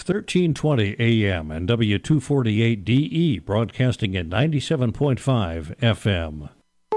1320 AM and W248DE, broadcasting at 97.5 FM.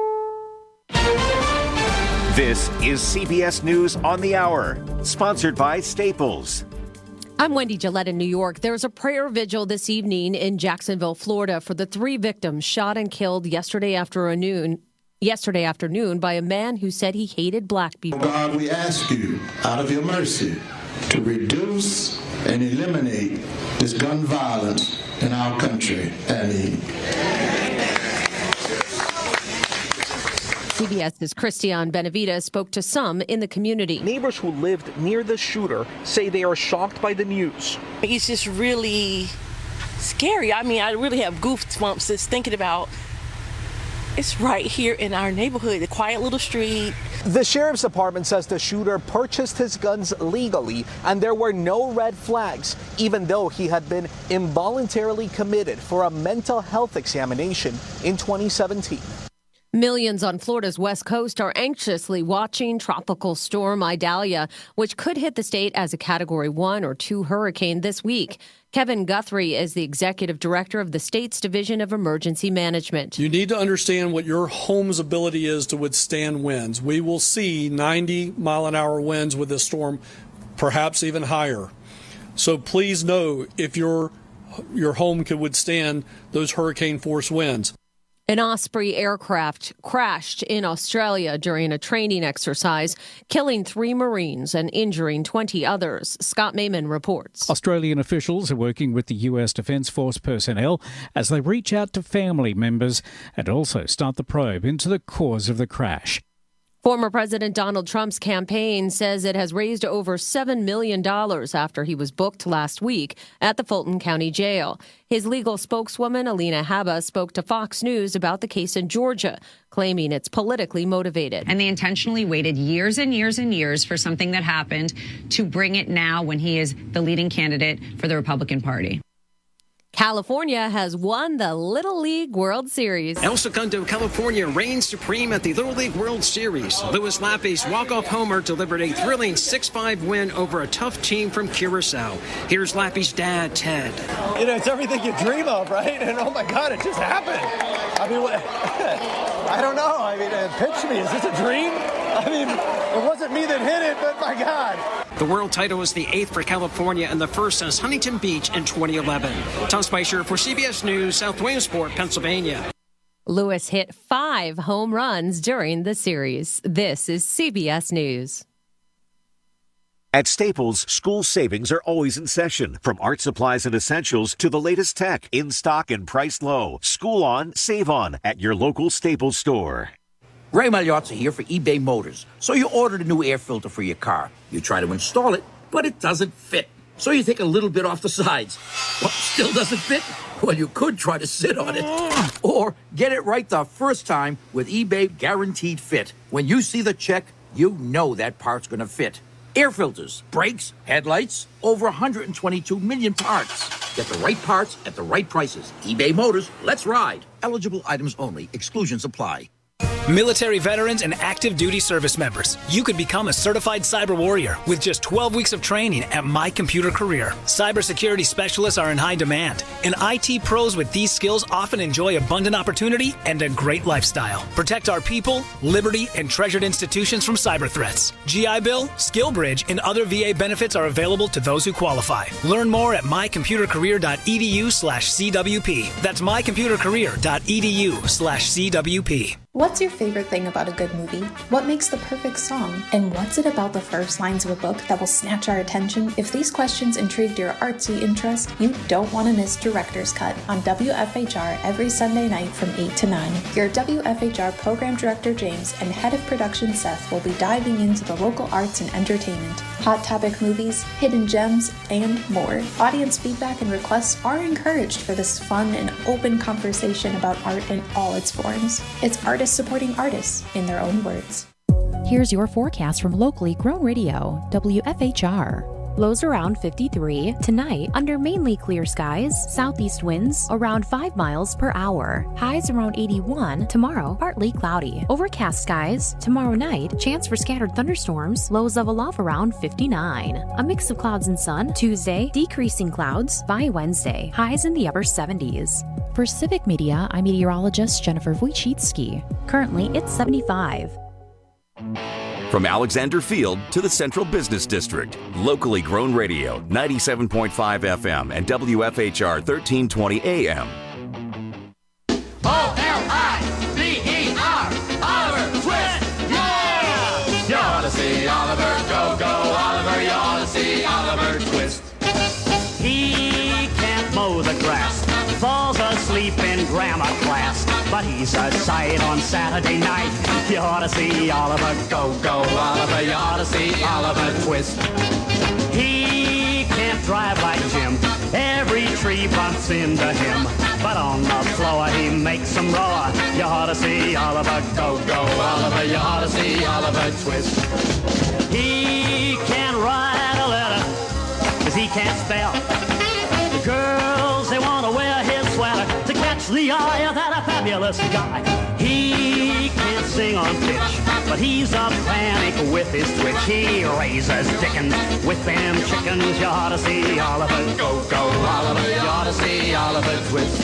This is CBS News on the Hour, sponsored by Staples. I'm Wendy Gillette in New York. There's a prayer vigil this evening in Jacksonville, Florida, for the 3 victims shot and killed yesterday afternoon by a man who said he hated black people. God, we ask you, out of your mercy, to reduce and eliminate this gun violence in our country. Amen. CBS's Christian Benavides spoke to some in the community. Neighbors who lived near the shooter say they are shocked by the news. It's just really scary. I mean, I really have goosebumps just thinking about it's right here in our neighborhood, the quiet little street. The sheriff's department says the shooter purchased his guns legally and there were no red flags, even though he had been involuntarily committed for a mental health examination in 2017. Millions on Florida's west coast are anxiously watching Tropical Storm Idalia, which could hit the state as a Category 1 or 2 hurricane this week. Kevin Guthrie is the executive director of the state's Division of Emergency Management. You need to understand what your home's ability is to withstand winds. We will see 90-mile-an-hour winds with this storm, perhaps even higher. So please know if your home can withstand those hurricane-force winds. An Osprey aircraft crashed in Australia during a training exercise, killing 3 Marines and injuring 20 others. Scott Mayman reports. Australian officials are working with the US Defence Force personnel as they reach out to family members and also start the probe into the cause of the crash. Former President Donald Trump's campaign says it has raised over $7 million after he was booked last week at the Fulton County Jail. His legal spokeswoman, Alina Habba, spoke to Fox News about the case in Georgia, claiming it's politically motivated. And they intentionally waited years and years and years for something that happened to bring it now when he is the leading candidate for the Republican Party. California has won the Little League World Series. El Segundo, California reigns supreme at the Little League World Series. Louis Lappy's walk-off homer delivered a thrilling 6-5 win over a tough team from Curacao. Here's Lappy's dad, Ted. You know, it's everything you dream of, right? And oh my God, it just happened. I mean, I don't know. I mean, pitch me. Is this a dream? I mean, it wasn't me that hit it, but my God. The world title is the 8th for California and the first since Huntington Beach in 2011. Tom Spicer for CBS News, South Williamsport, Pennsylvania. Lewis hit 5 home runs during the series. This is CBS News. At Staples, school savings are always in session. From art supplies and essentials to the latest tech, in stock and priced low. School on, save on at your local Staples store. Ray Magliozzi here for eBay Motors. So you ordered a new air filter for your car. You try to install it, but it doesn't fit. So you take a little bit off the sides. What, still doesn't fit? Well, you could try to sit on it. Or get it right the first time with eBay Guaranteed Fit. When you see the check, you know that part's going to fit. Air filters, brakes, headlights, over 122 million parts. Get the right parts at the right prices. eBay Motors, let's ride. Eligible items only. Exclusions apply. Military veterans and active duty service members, you could become a certified cyber warrior with just 12 weeks of training at My Computer Career. Cybersecurity specialists are in high demand, and IT pros with these skills often enjoy abundant opportunity and a great lifestyle. Protect our people, liberty, and treasured institutions from cyber threats. GI Bill, SkillBridge, and other VA benefits are available to those who qualify. Learn more at mycomputercareer.edu/CWP. That's mycomputercareer.edu/CWP. What's your favorite thing about a good movie? What makes the perfect song? And what's it about the first lines of a book that will snatch our attention? If these questions intrigued your artsy interest, you don't want to miss Director's Cut on WFHR every Sunday night from 8 to 9. Your WFHR Program Director James and Head of Production Seth will be diving into the local arts and entertainment, hot topic movies, hidden gems, and more. Audience feedback and requests are encouraged for this fun and open conversation about art in all its forms. It's artists supporting artists in their own words. Here's your forecast from locally grown radio, WFHR. Lows around 53. Tonight, under mainly clear skies, southeast winds around 5 miles per hour. Highs around 81. Tomorrow, partly cloudy. Overcast skies. Tomorrow night, chance for scattered thunderstorms. Lows level off around 59. A mix of clouds and sun. Tuesday, decreasing clouds. By Wednesday, highs in the upper 70s. For Civic Media, I'm meteorologist Jennifer Wojcicki. Currently, it's 75. From Alexander Field to the Central Business District, locally grown radio, 97.5 FM and WFHR 1320 AM. O-L-I-V-E-R, Oliver Twist, yeah! You ought to see Oliver, go, Oliver, you ought to see Oliver Twist. He can't mow the grass, falls asleep in grammar class, but he's a sight on Saturday night. You ought to see Oliver, go, Oliver, you ought to see Oliver Twist. He can't drive like Jim, every tree bumps into him, but on the floor he makes some roar. You ought to see Oliver, go, Oliver, you ought to see Oliver Twist. He can't write a letter, 'cause he can't spell. The girls, they want to wear his sweater to catch the eye of that fabulous guy. He can't sing on pitch, but he's a panic with his twitch. He raises Dickens with them chickens. You ought to see Oliver, go, Oliver, you ought to see Oliver Twist.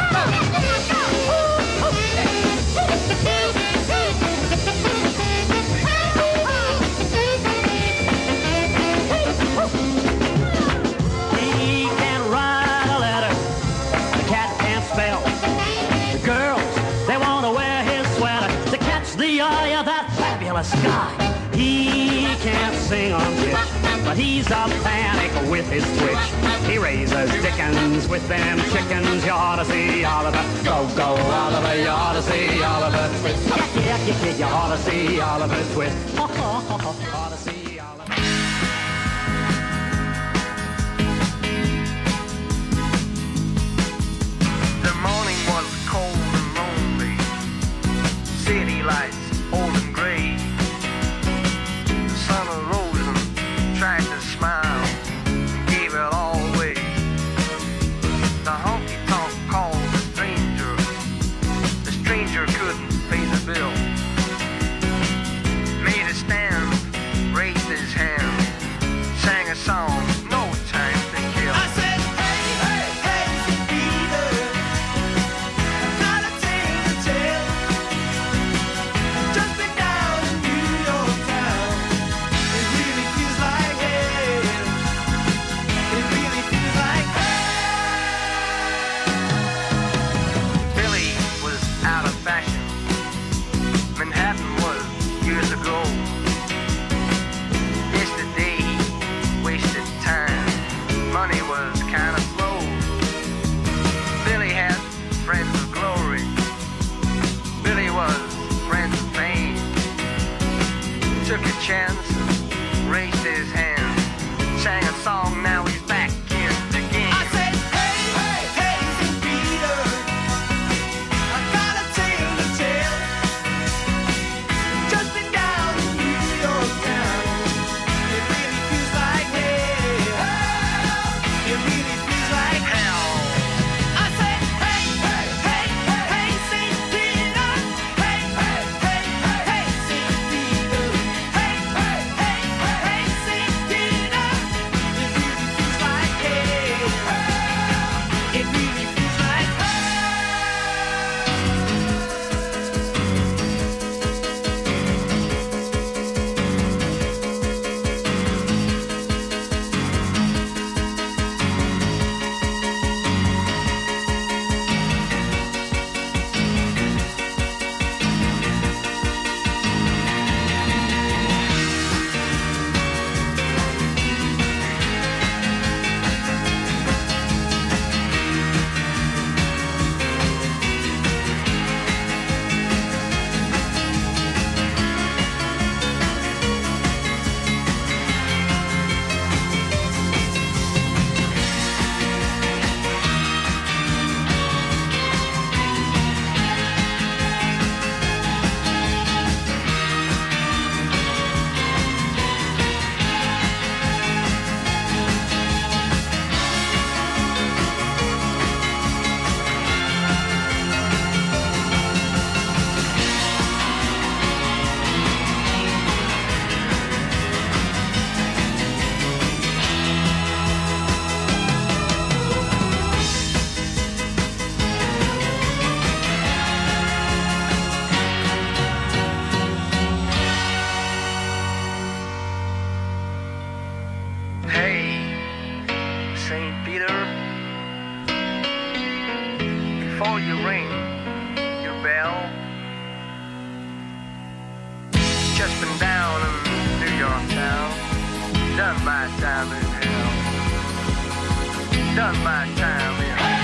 He can't write a letter, the cat can't spell. The girls, they want to wear his sweater to catch the eye of that fabulous guy. He can't sing on pitch, but he's a panic with his twitch. He raises Dickens with them chickens. You ought to see Oliver, go, Oliver, you ought to see Oliver Twist. Yeah, you ought to see Oliver Twist. Ought to see Oliver. The morning was cold and lonely, city lights old and gray. The sun arose and tried to smile, gave it all away. The honky-tonk called the stranger couldn't pay the bill. Made a stand, raised his hand, sang a song, no time to kill. I said, hey, hey, hey, Peter, got a tale to tell. Just been down in New York town. It really feels like hell. It really feels like hell. Billy was out of fashion. Manhattan was years ago. Yesterday he wasted time. Money was kind of slow. Billy had friends of glory. Billy was friends of pain. Took a chance, raised his hand, sang a song, now he's back in the game. I said, hey, hey, hey, St. Peter, I got a tale to tell. Just been down in New York town. It really feels like hell. It really feels like hell. I said, hey, hey, hey, hey, St. Peter. Hey, hey, hey, hey, St. Peter. Hey, hey, St. Peter, before you ring your bell, just been down in New York town, done my time in hell, done my time in hell.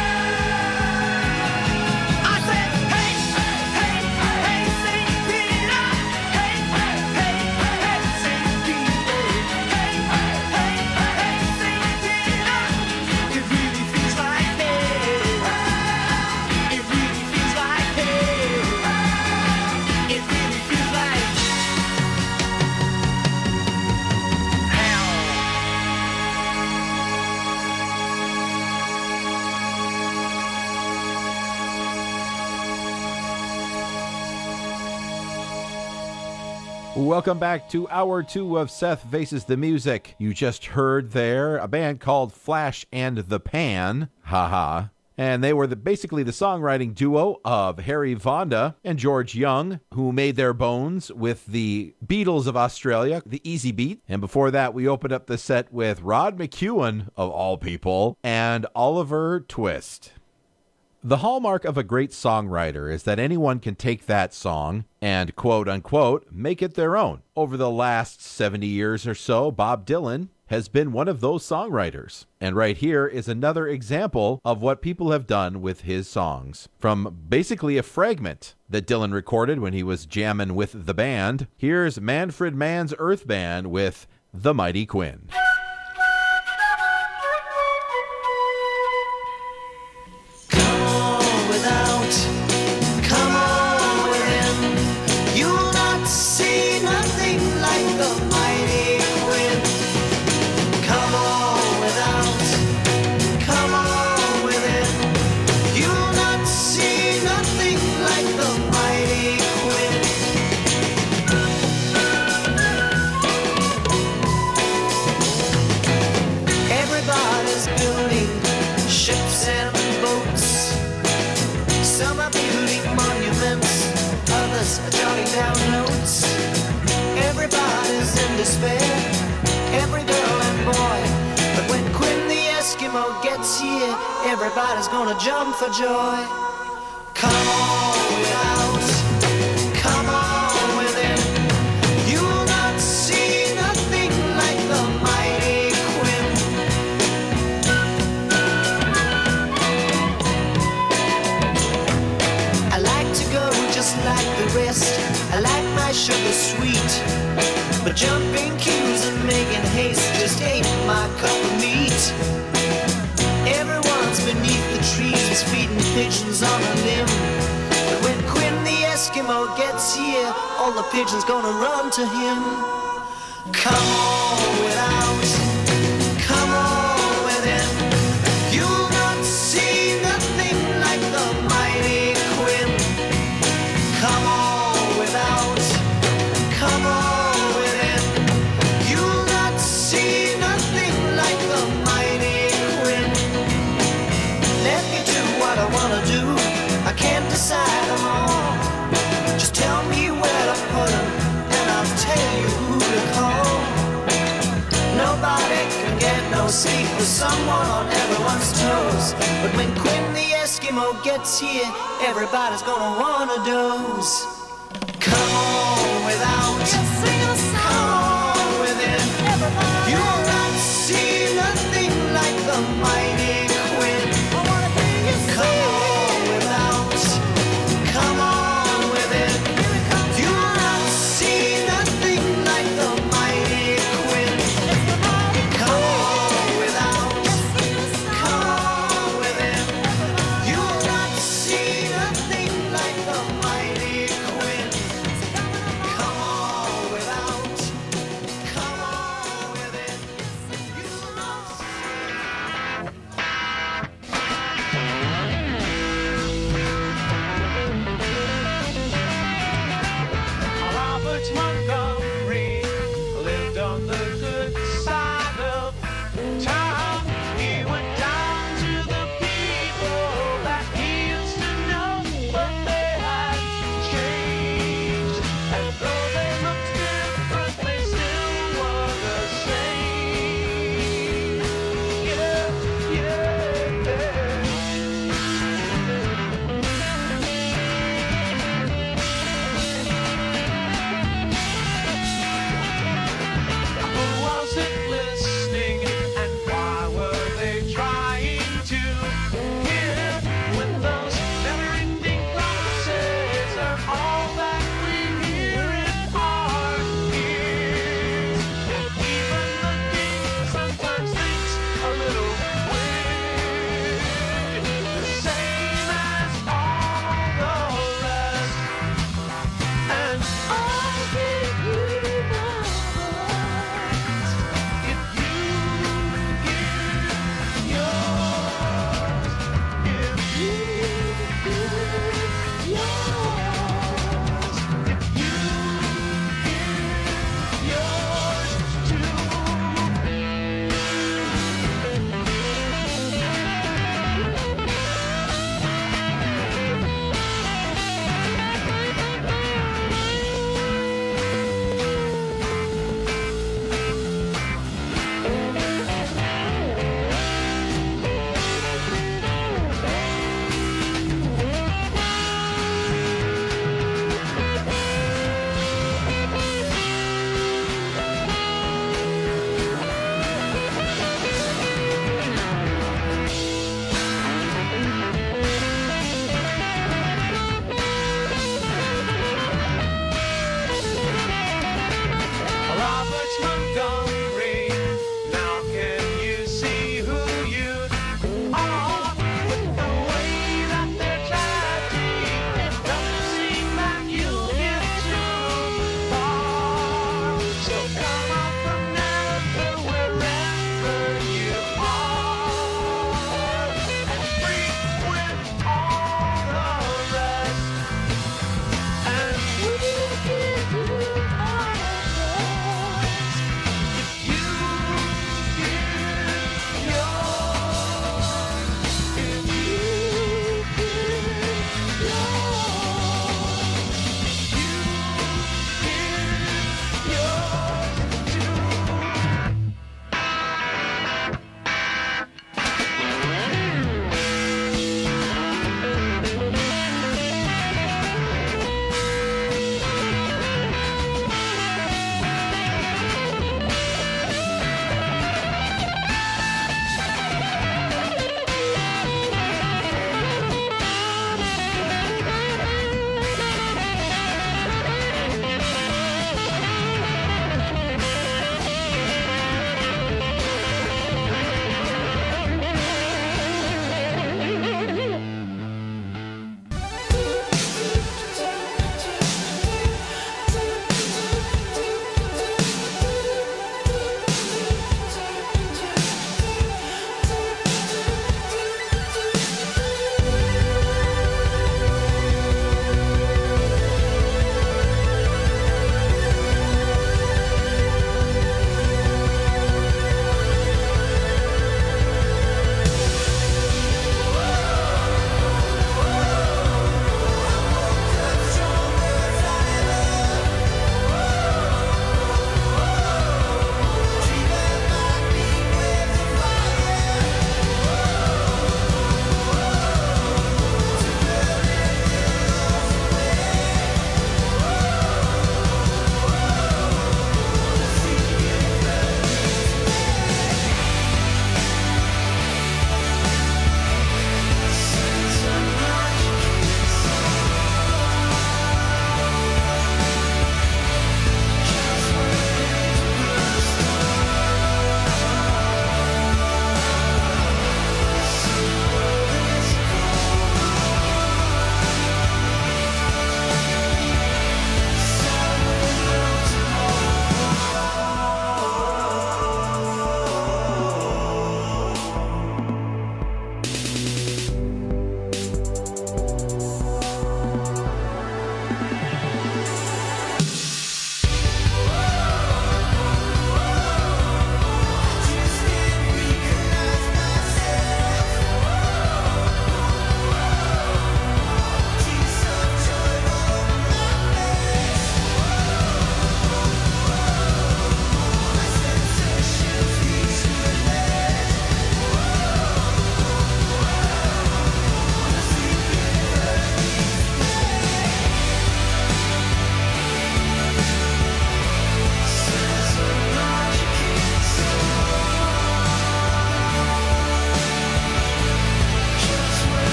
Welcome back to Hour 2 of Seth Faces the Music. You just heard there a band called Flash and the Pan. Haha. And they were basically the songwriting duo of Harry Vonda and George Young, who made their bones with the Beatles of Australia, the Easy Beat. And before that, we opened up the set with Rod McEwen, of all people, and Oliver Twist. The hallmark of a great songwriter is that anyone can take that song and, quote unquote, make it their own. Over the last 70 years or so, Bob Dylan has been one of those songwriters. And right here is another example of what people have done with his songs. From basically a fragment that Dylan recorded when he was jamming with the band, here's Manfred Mann's Earth Band with The Mighty Quinn. Every girl and boy, but when Quinn the Eskimo gets here, everybody's gonna jump for joy. Come on without, come on within. You'll not see nothing like the mighty Quinn. I like to go just like the rest. I like my sugar sweet, but jumping queues and making haste just ain't my cup of meat. Everyone's beneath the trees feeding pigeons on a limb, but when Quinn the Eskimo gets here, all the pigeons gonna run to him. Come on without, come on within. You'll not see nothing like the mighty Quinn. Come on without, come on within. You'll not see nothing like the mighty Quinn. Let me do what I wanna do. I can't decide them all. Just tell me where to put them, and I'll tell you who to call. Nobody can get no sleep with someone on everyone's toes, but when Quinn the Eskimo gets here, everybody's gonna wanna doze. Come on without, come on within. You'll not see nothing like the mighty Quinn. Come on without, come on within. You'll not see nothing like the mighty Quinn. Come on without, come on within. You'll not see nothing like the mighty Quinn. Come on without, come on within.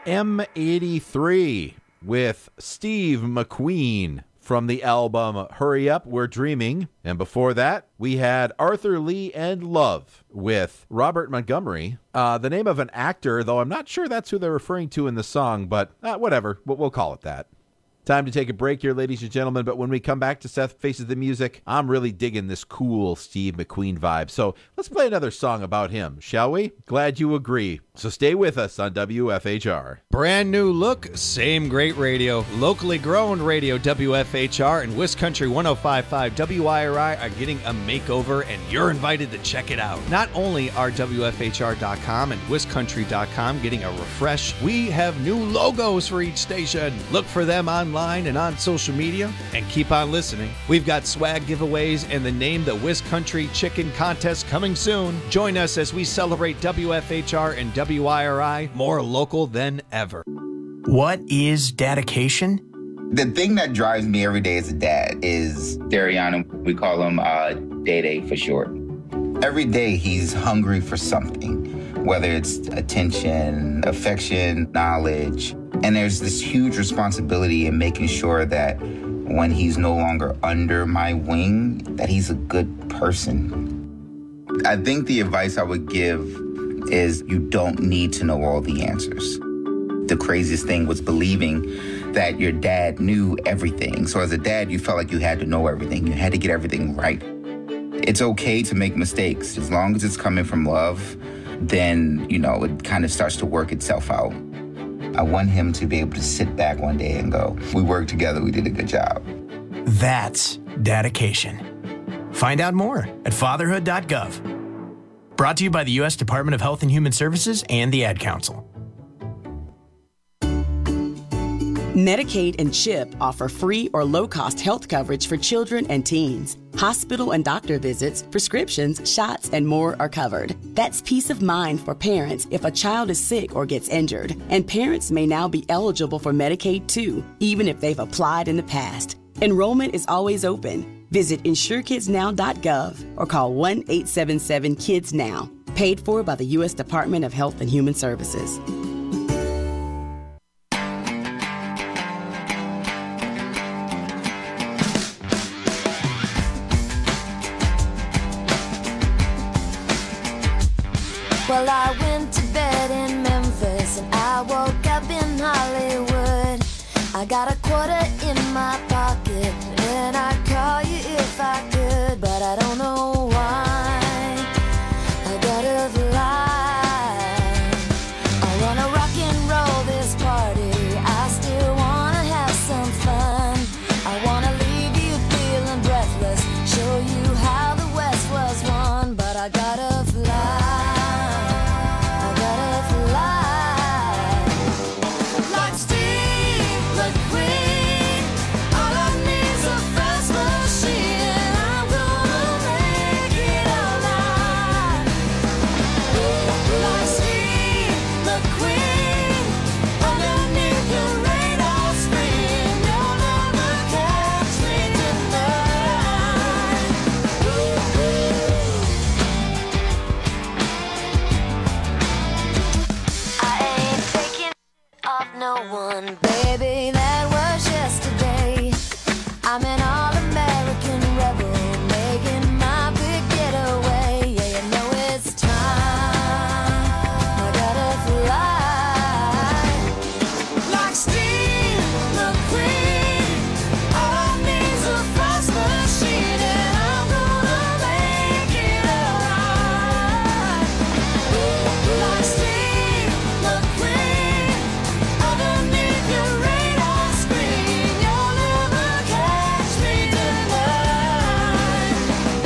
M83 with Steve McQueen from the album Hurry Up, We're Dreaming. And before that, we had Arthur Lee and Love with Robert Montgomery. The name of an actor, though I'm not sure that's who they're referring to in the song, but whatever, we'll call it that. Time to take a break here, ladies and gentlemen, but when we come back to Seth Faces the Music, I'm really digging this cool Steve McQueen vibe. So let's play another song about him, shall we? Glad you agree. So stay with us on WFHR. Brand new look, same great radio. Locally grown radio, WFHR and West Country 105.5 WIRI are getting a makeover, and you're invited to check it out. Not only are WFHR.com and WestCountry.com getting a refresh, we have new logos for each station. Look for them online and on social media, and keep on listening. We've got swag giveaways and the Name the West Country Chicken contest coming soon. Join us as we celebrate WFHR and WIRI more local than ever. What is dedication? The thing that drives me every day as a dad is Dariana. We call him Day for short. Every day he's hungry for something, whether it's attention, affection, knowledge. And there's this huge responsibility in making sure that when he's no longer under my wing, that he's a good person. I think the advice I would give is you don't need to know all the answers. The craziest thing was believing that your dad knew everything. So as a dad, you felt like you had to know everything. You had to get everything right. It's okay to make mistakes. As long as it's coming from love, then, it kind of starts to work itself out. I want him to be able to sit back one day and go, we worked together, we did a good job. That's dedication. Find out more at fatherhood.gov. Brought to you by the U.S. Department of Health and Human Services and the Ad Council. Medicaid and CHIP offer free or low-cost health coverage for children and teens. Hospital and doctor visits, prescriptions, shots, and more are covered. That's peace of mind for parents if a child is sick or gets injured. And parents may now be eligible for Medicaid too, even if they've applied in the past. Enrollment is always open. Visit InsureKidsNow.gov or call 1-877-KIDS-NOW. Paid for by the U.S. Department of Health and Human Services. Well, I went to bed in Memphis and I woke up in Hollywood. I got a quarter in my pocket and I'd call you if I could, but I don't know why I gotta fly. I wanna rock and roll this party, I still wanna have some fun. I wanna leave you feeling breathless, show you how the West was won, but I gotta fly. No one, baby, that was yesterday. I'm an all-American rebel, making my big getaway. Yeah, you know it's time, I gotta fly. Like Steve McQueen, all I need's a fast machine, and I'm gonna make it alright. Like Steve McQueen, underneath your radar screen, you'll never catch me tonight.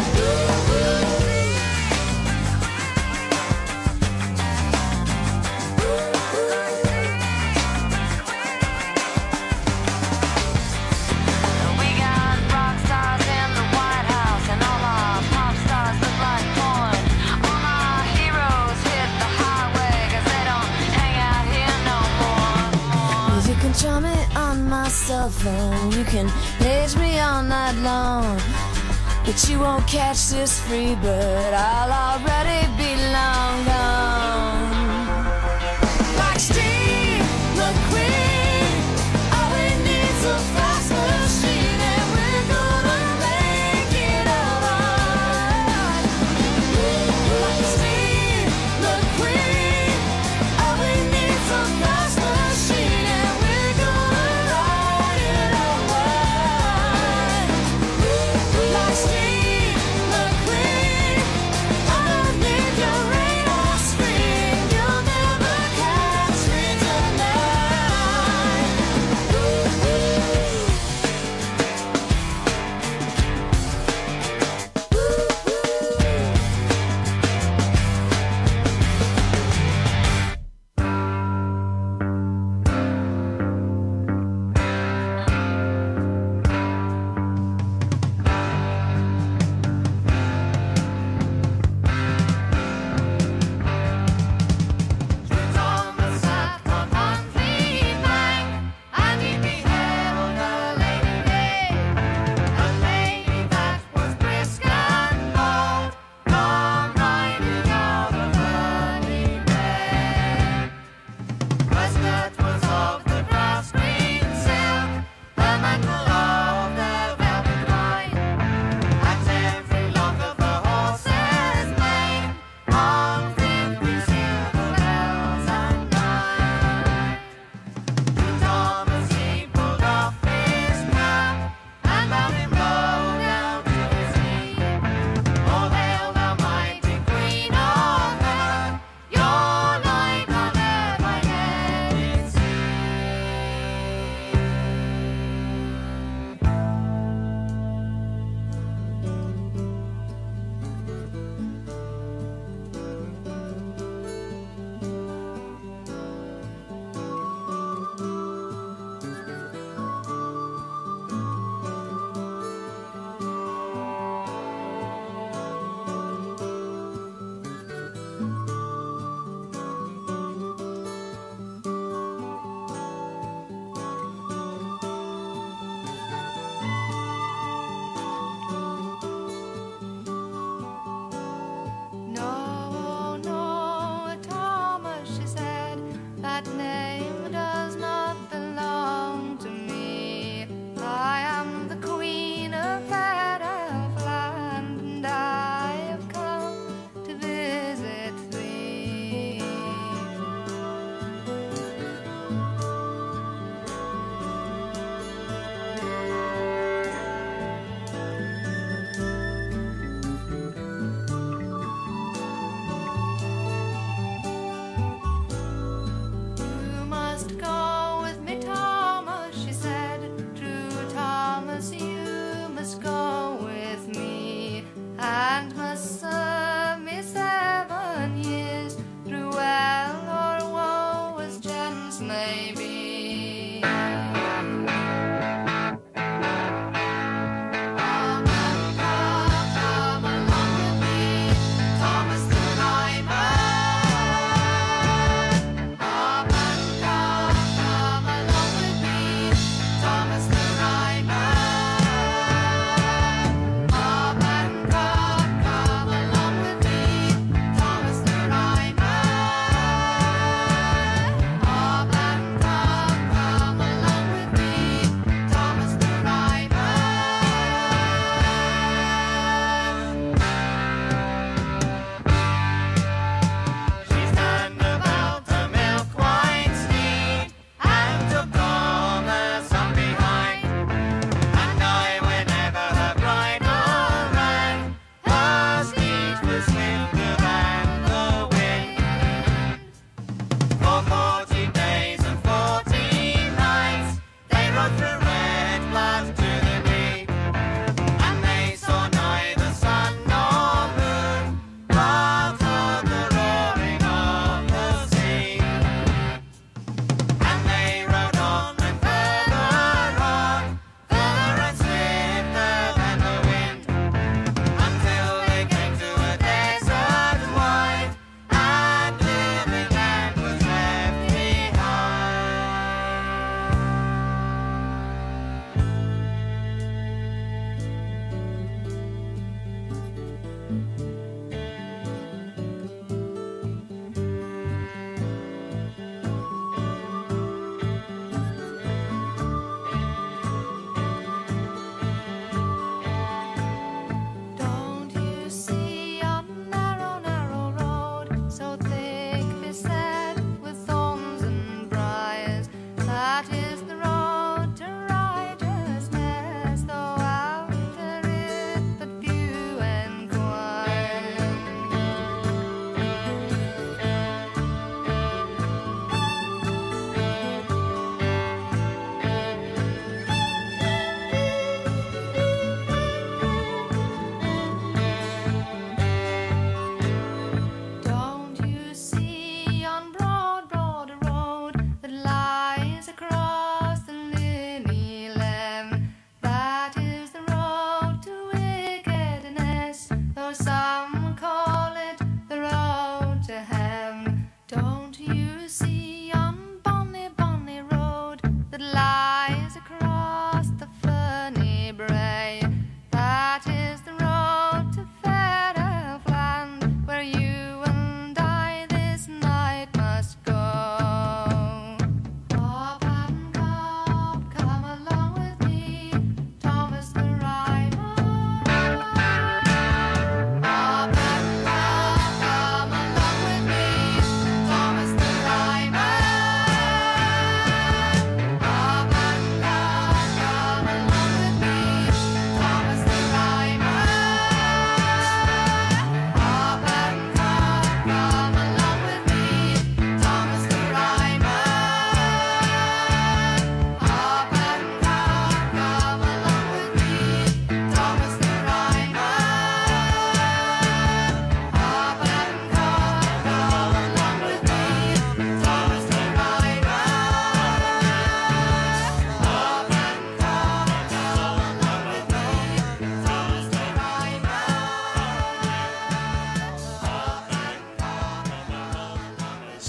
We got rock stars in the White House, and all our pop stars look like porn. All our heroes hit the highway, 'cause they don't hang out here no more. You can charm me on my cell phone, you can page me all night long, but you won't catch this free bird, I'll already be long gone. Like Steve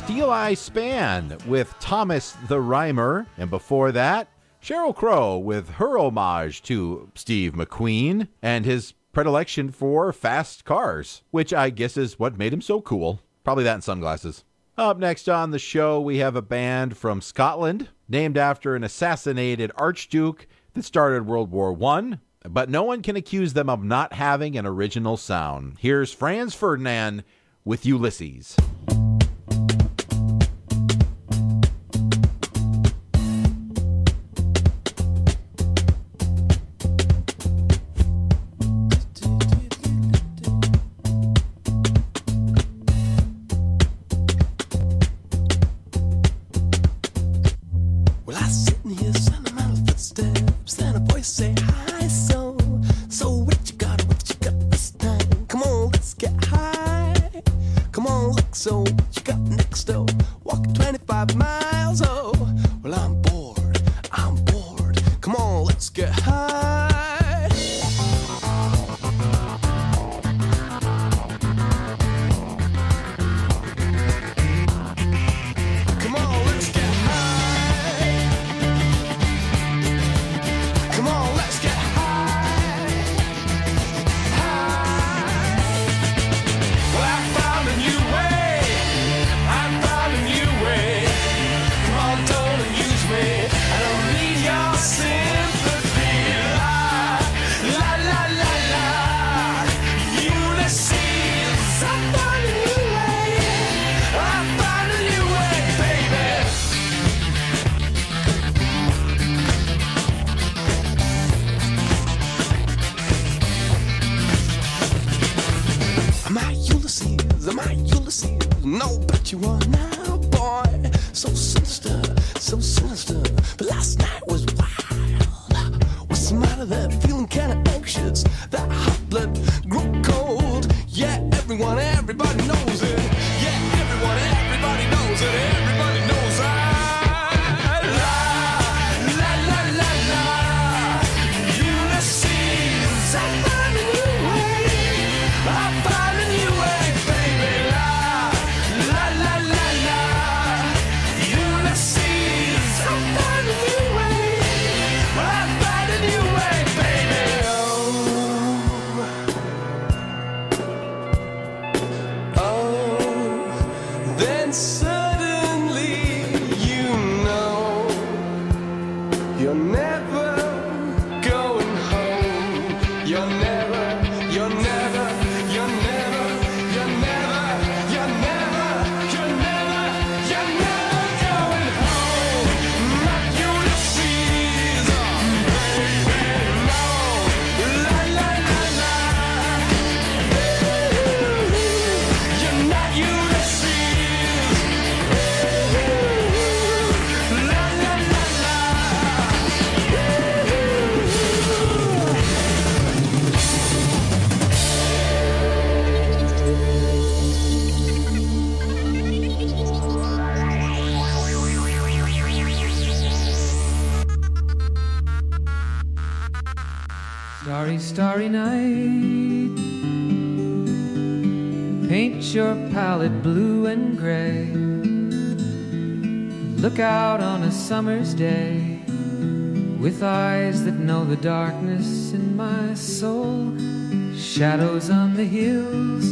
Steel Eye Span with Thomas the Rhymer. And before that, Sheryl Crow with her homage to Steve McQueen and his predilection for fast cars, which I guess is what made him so cool. Probably that and sunglasses. Up next on the show, we have a band from Scotland named after an assassinated archduke that started World War I, but no one can accuse them of not having an original sound. Here's Franz Ferdinand with Ulysses. Starry night, paint your palette blue and gray. Look out on a summer's day with eyes that know the darkness in my soul. Shadows on the hills,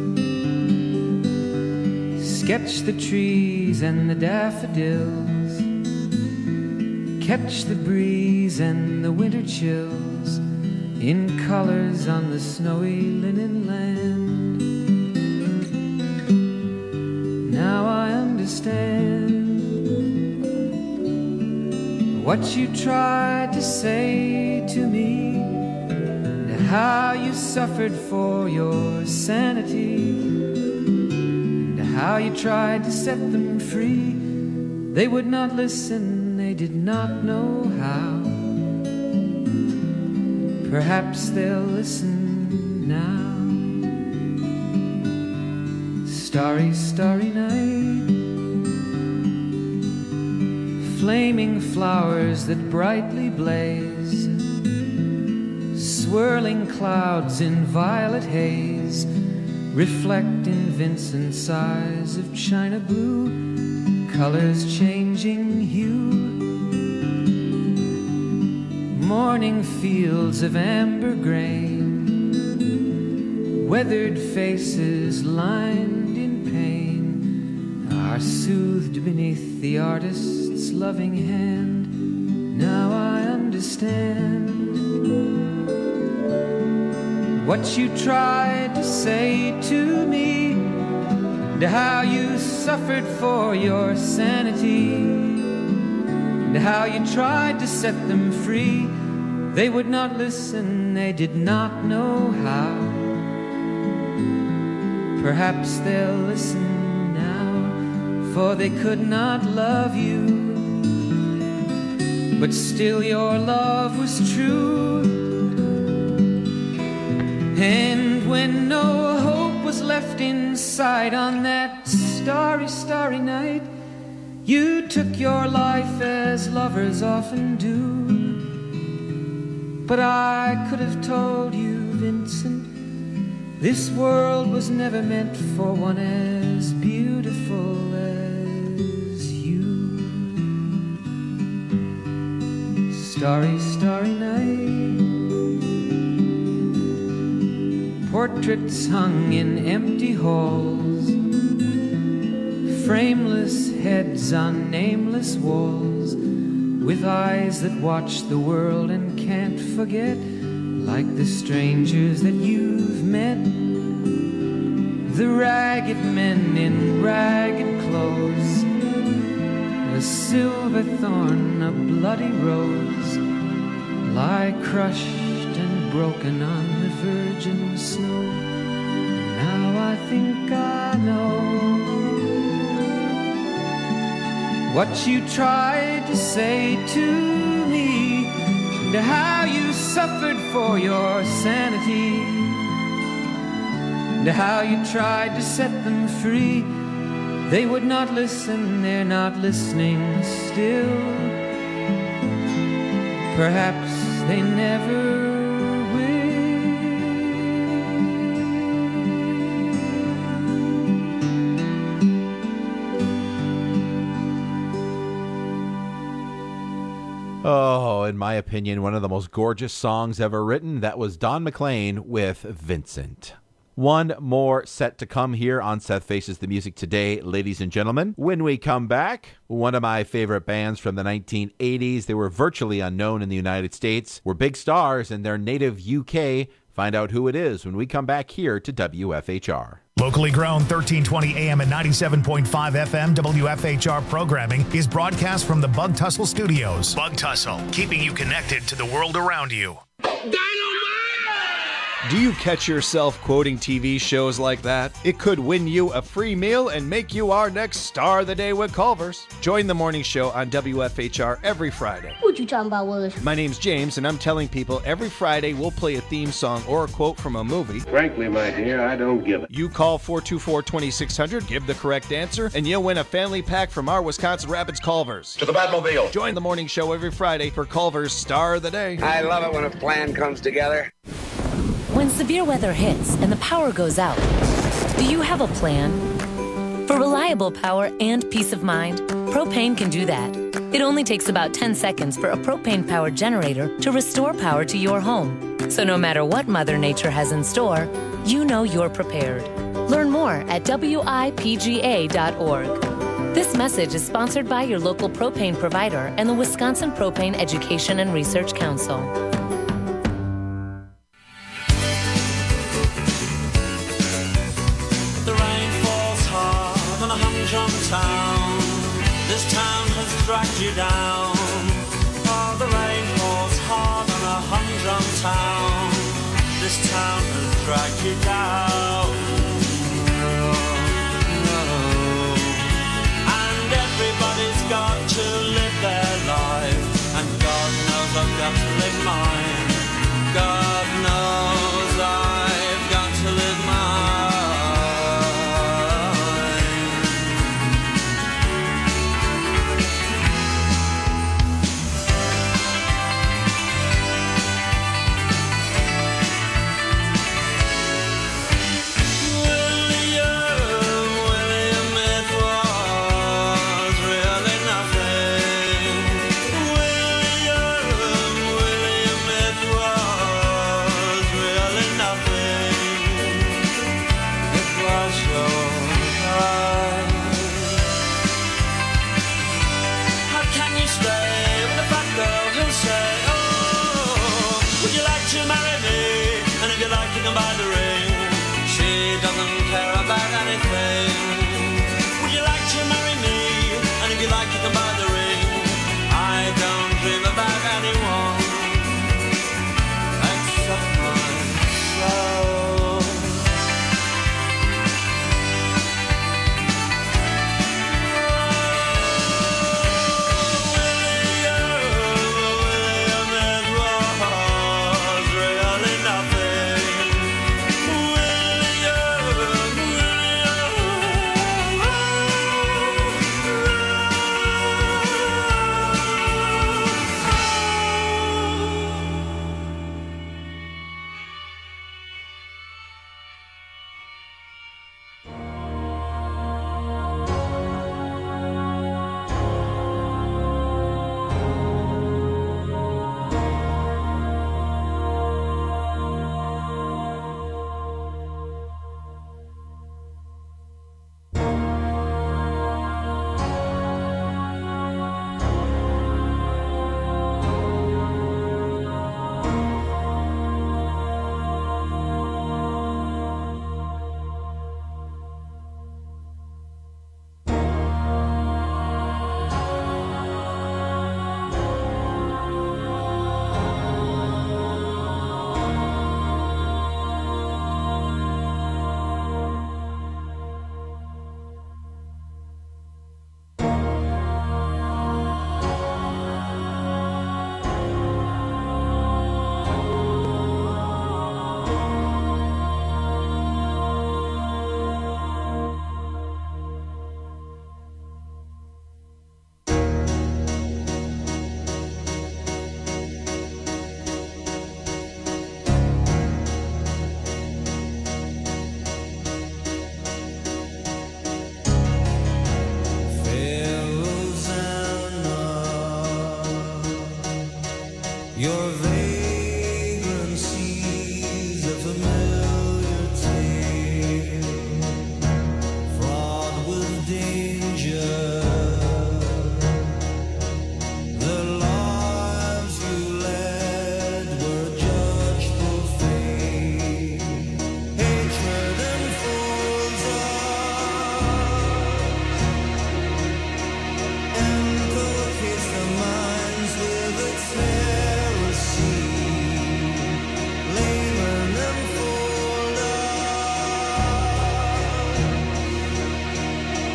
sketch the trees and the daffodils, catch the breeze and the winter chills in colors on the snowy linen land. Now I understand what you tried to say to me, and how you suffered for your sanity, and how you tried to set them free. They would not listen, they did not know how. Perhaps they'll listen now. Starry, starry night, flaming flowers that brightly blaze, swirling clouds in violet haze, reflect in Vincent's eyes of china blue, colors changing hue. Morning fields of amber grain, weathered faces lined in pain, are soothed beneath the artist's loving hand. Now I understand what you tried to say to me, and how you suffered for your sanity, and how you tried to set them free. They would not listen, they did not know how. Perhaps they'll listen now, for they could not love you. But still your love was true. And when no hope was left inside on that starry, starry night, you took your life as lovers often do. But I could have told you, Vincent, this world was never meant for one as beautiful as you. Starry, starry night, portraits hung in empty halls, frameless heads on nameless walls, with eyes that watch the world and can't forget, like the strangers that you've met. The ragged men in ragged clothes, a silver thorn, a bloody rose, lie crushed and broken on the virgin snow. Now I think I know what you tried to say to me, and how you suffered for your sanity, and how you tried to set them free. They would not listen, they're not listening still. Perhaps they never Oh, in my opinion, one of the most gorgeous songs ever written. That was Don McLean with Vincent. One more set to come here on Seth Faces the Music today, ladies and gentlemen. When we come back, one of my favorite bands from the 1980s. They were virtually unknown in the United States, were big stars in their native UK. Find out who it is when we come back here to WFHR. Locally grown 1320 AM and 97.5 FM WFHR programming is broadcast from the Bug Tussle Studios. Bug Tussle, keeping you connected to the world around you. Do you catch yourself quoting TV shows like that? It could win you a free meal and make you our next star of the day with Culver's. Join the morning show on WFHR every Friday. What you talking about, Willis? My name's James, and I'm telling people every Friday we'll play a theme song or a quote from a movie. Frankly, my dear, I don't give it. You call 424-2600, give the correct answer, and you'll win a family pack from our Wisconsin Rapids Culver's. To the Batmobile. Join the morning show every Friday for Culver's Star of the Day. I love it when a plan comes together. When severe weather hits and the power goes out, do you have a plan? For reliable power and peace of mind, Propane can do that. It only takes about 10 seconds for a propane-powered generator to restore power to your home. So no matter what Mother Nature has in store, you know you're prepared. Learn more at WIPGA.org. This message is sponsored by your local propane provider and the Wisconsin Propane Education and Research Council. Town. This town has dragged you down. Oh, the rain falls hard on a humdrum town. This town has dragged you down. And everybody's got to live their life. And God knows I've got to live mine. God knows I've got to live mine.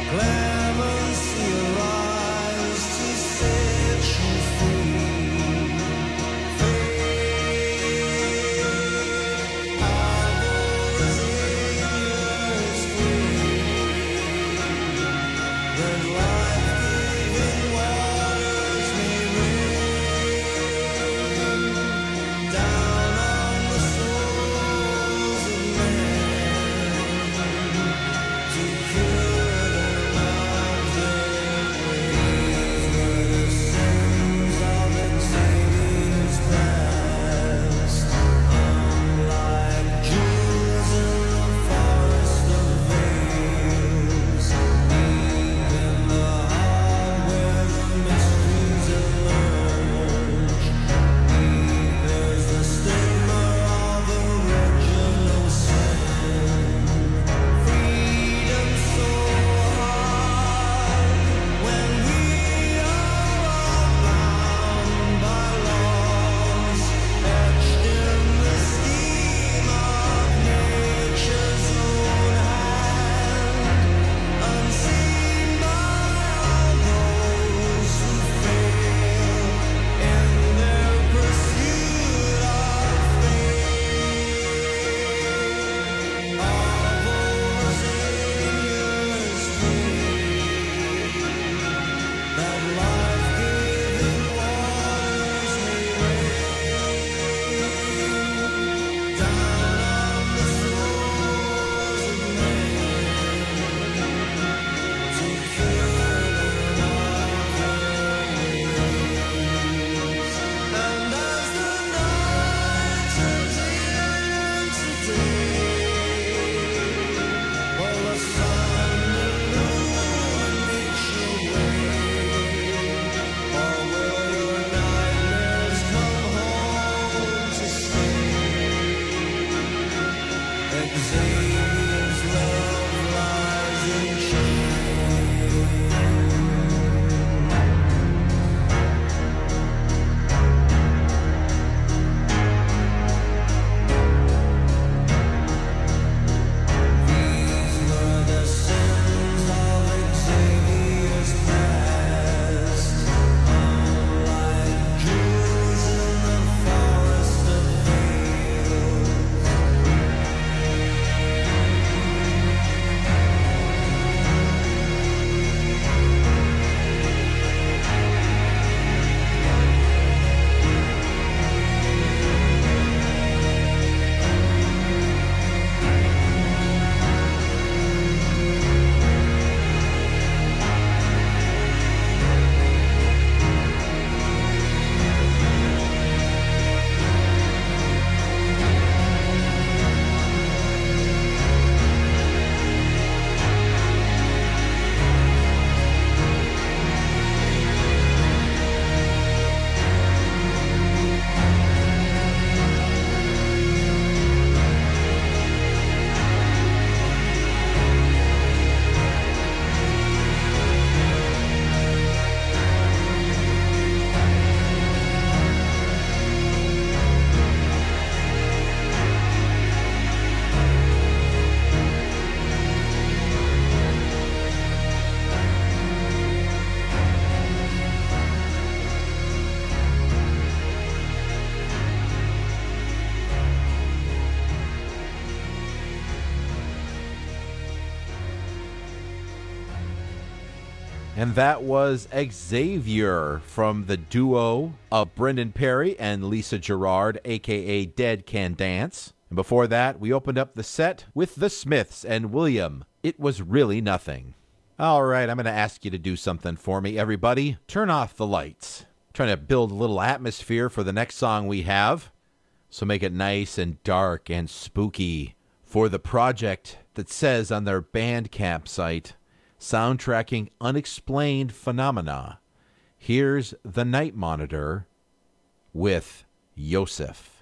And that was Xavier from the duo of Brendan Perry and Lisa Gerrard, a.k.a. Dead Can Dance. And before that, we opened up the set with The Smiths and William. It Was Really Nothing. All right, I'm going to ask you to do something for me, everybody. Turn off the lights. I'm trying to build a little atmosphere for the next song we have. So make it nice and dark and spooky for the project that says on their Bandcamp site, Soundtracking Unexplained Phenomena. Here's The Night Monitor with Yosef.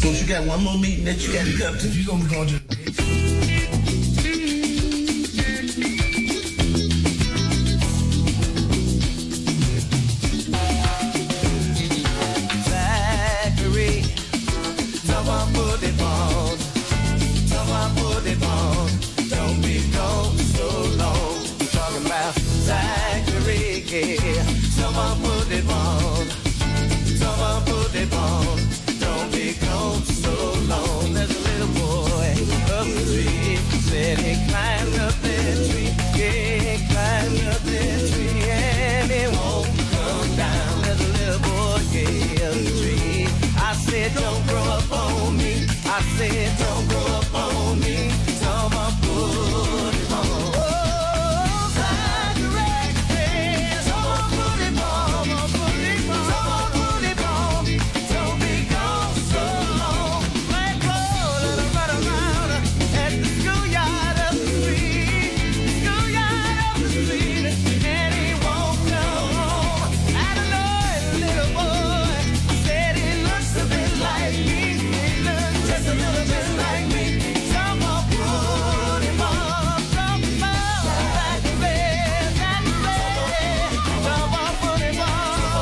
So you got one more meeting that you got to come to. You're going to be going to Zachary, someone put it on. Someone put it on. Don't be gone so long. We're talking about Zachary, yeah. Someone put it on. Someone put it on. Don't be gone so long. There's a little boy up the tree. Said he climbed up that tree. Yeah, he climbed up that tree. And he won't come down. There's a little boy, yeah, up the tree. I said, don't grow up on me. I said, don't grow up on me. Someone put it on. Oh, Zachary, yeah, someone put it on. Someone put it on. Someone put it on. Don't be gone so long. Like rolling around at the schoolyard up the street. Schoolyard up the street. And he won't come home. I don't know, little boy said he looks a bit like me. He looks just a little bit like me. Someone put him on. Someone put him on.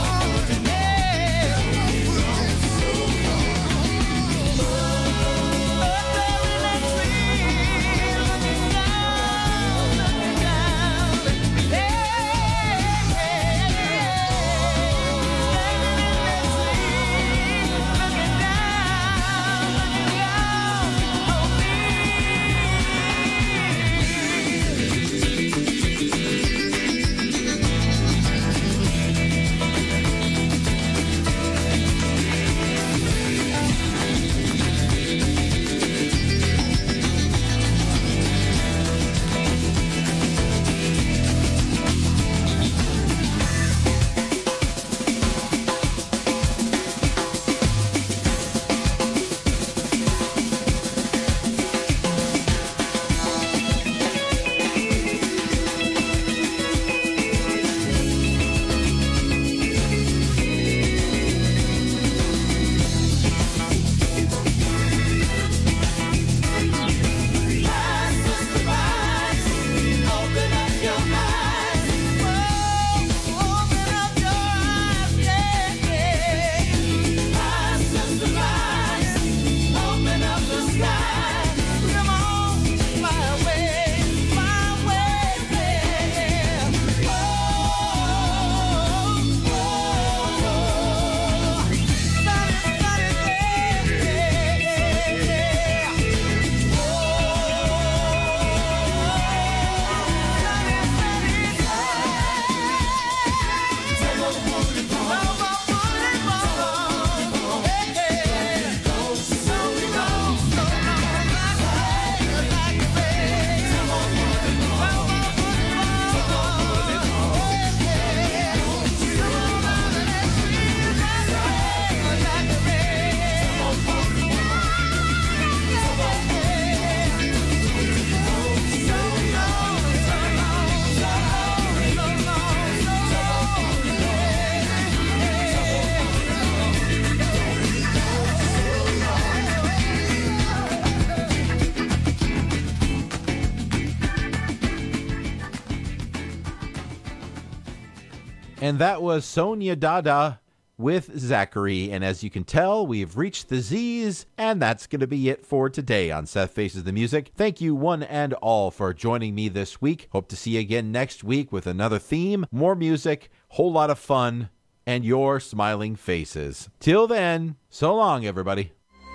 And that was Sonia Dada with Zachary. And as you can tell, we've reached the Z's, and that's going to be it for today on Seth Faces the Music. Thank you one and all for joining me this week. Hope to see you again next week with another theme, more music, whole lot of fun, and your smiling faces. Till then, so long, everybody.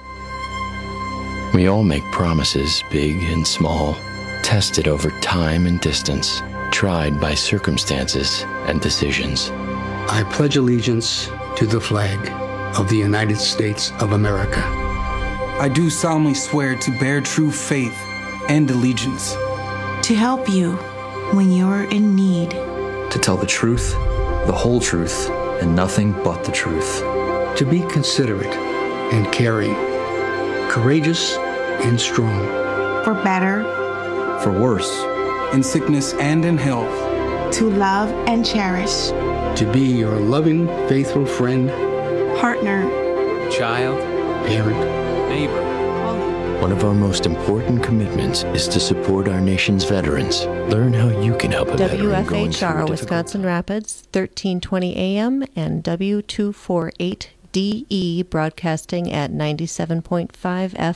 We all make promises, big and small, tested over time and distance, tried by circumstances and decisions. I pledge allegiance to the flag of the United States of America. I do solemnly swear to bear true faith and allegiance. To help you when you're in need. To tell the truth, the whole truth, and nothing but the truth. To be considerate and caring, courageous and strong. For better. For worse. In sickness and in health. To love and cherish. To be your loving, faithful friend. Partner. Child. Parent. neighbor. One of our most important commitments is to support our nation's veterans. Learn how you can help a veteran going through a WFHR, difficult Wisconsin Rapids, 1320 AM and W248DE, broadcasting at 97.5